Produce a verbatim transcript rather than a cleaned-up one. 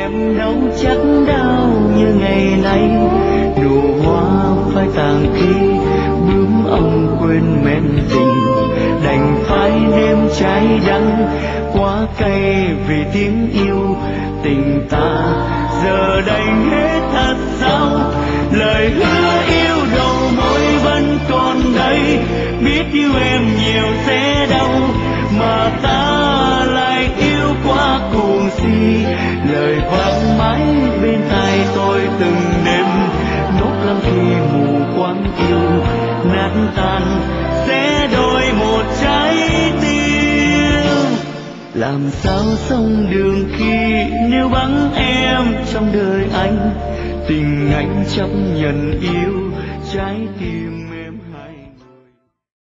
em đâu chắc đau như ngày nay. Nụ hoa phai tàn khi bướm ông quên men tình, đành phải nếm trái đắng quá cay vì tiếng yêu. Tình ta giờ đành hết thật sao, lời hứa yêu đầu môi vẫn còn đây. Biết yêu em nhiều sẽ đau mà ta lại yêu quá cuồng si. Lời vang mãi bên tai tôi từng đêm, nốt lắm khi mù quáng yêu nát tan sẽ đổi một trái tim. Làm sao sống đường khi nếu vắng em trong đời anh, tình anh chấp nhận yêu trái tim.